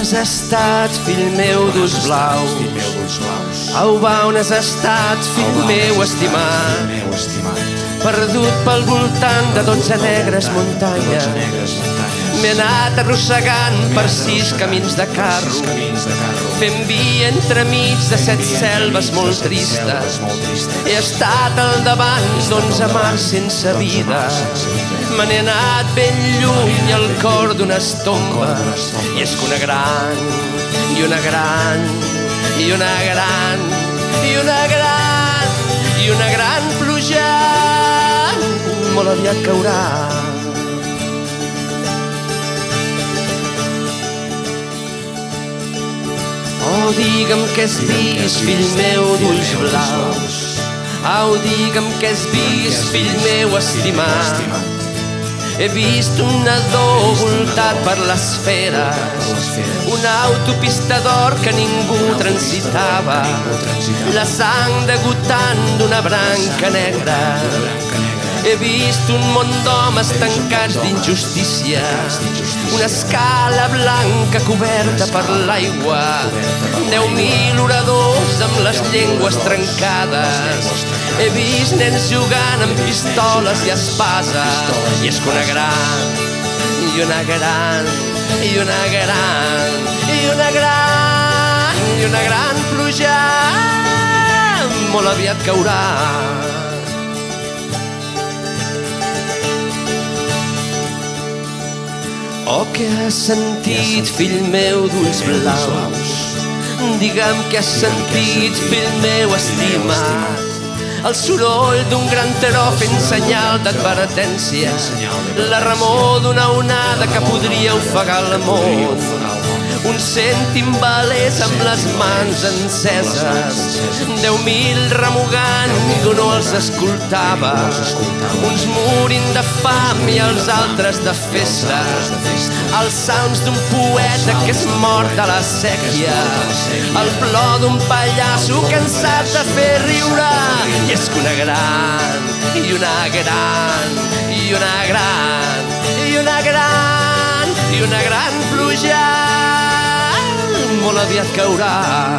has estat, fill meu d'ulls blaus? Au, va, on has estat, fill meu estimat? Perdut pel voltant de 12 negres muntanyes. M'he anat arrossegant per 6 camins de carro, fent via entremig de 7 selves molt tristes. He estat al davant d'11 mars sense vida. Me n'he anat ben lluny al cor d'unes tombes. I és que una gran, i una gran, i una gran, i una gran, i una gran pluja molt aviat caurà. Oh, digue'm què has vist, fill meu d'ulls blaus. Au, digue'm què has vist, fill meu estimat. He vist un nadó voltat per les feres, una autopista d'or que ningú transitava, la sang degotant d'una branca negra. He vist un món d'homes tancats d'injustícia, una escala blanca coberta per l'aigua, 10.000 oradors amb les llengües trencades. He vist nens jugant amb pistoles i espases. I és que una gran, i una gran, i una gran, i una gran, i una gran pluja molt aviat caurà. Oh, què has sentit, fill meu d'ulls blaus? Digue'm què has sentit, fill meu estimat. El soroll d'un gran teró fent senyal d'advertència, la remor d'una onada que podria ofegar el món. Uns 100 timbalers amb les mans enceses, 10.000 remugant, ningú no els escoltava. Uns morint de fam i els altres de festa, els sounds d'un poeta que és mort a la sèquia, el plor d'un pallasso cansat de fer riure. I és que una gran, i una gran, i una gran, i una gran, i una gran pluja molt aviat caurà.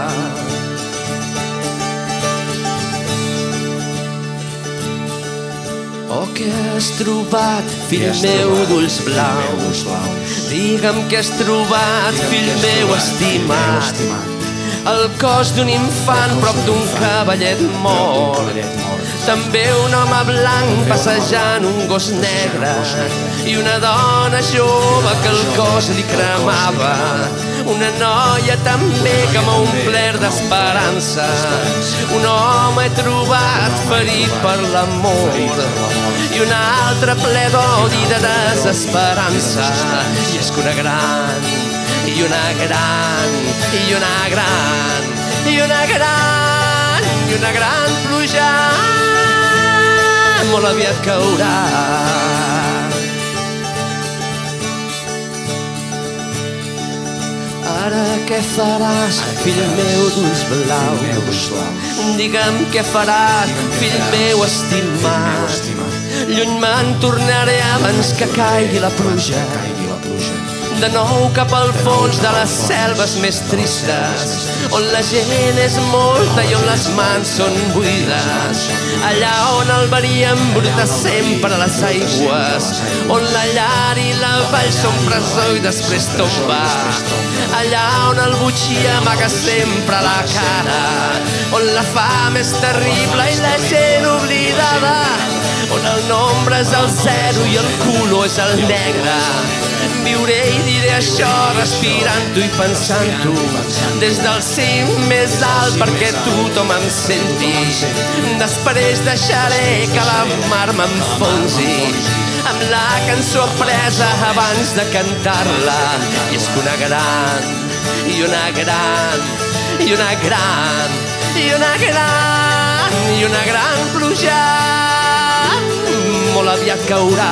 Oh, què has trobat, fill meu d'ulls blaus? Digue'm què has trobat, fill meu estimat. El cos d'un infant prop d'un cavallet mort, també un home blanc passejant un gos negre i una dona jove que el cos li cremava, una noia també que m'ha omplert d'esperança. Un home he trobat ferit per l'amor i un altre ple d'odi de desesperança. I és que una gran, i una gran, i una gran, i una gran, i una gran pluja molt aviat caurà. Ara què faràs, fill meu d'ulls blaus? Digue'm què faràs, fill meu estimat. Lluny me'n tornaré abans que caigui la pluja, de nou cap al fons de les selves més tristes, on la gent és molta i on les mans són buides, allà on el verí embruta sempre les aigües, on la llar i la vall són presó i després tomba, allà on el botxí amaga sempre la cara, on la fam és terrible i la gent oblidada, on el nombre és el 0 i el color és el negre. Viuré i diré això respirant-ho i pensant-ho des del cim més alt perquè tothom em senti. Després deixaré que la mar m'enfonsi amb la cançó presa abans de cantar-la. I és que una gran, i una gran, i una gran, i una gran, i una gran pluja molt aviat caurà.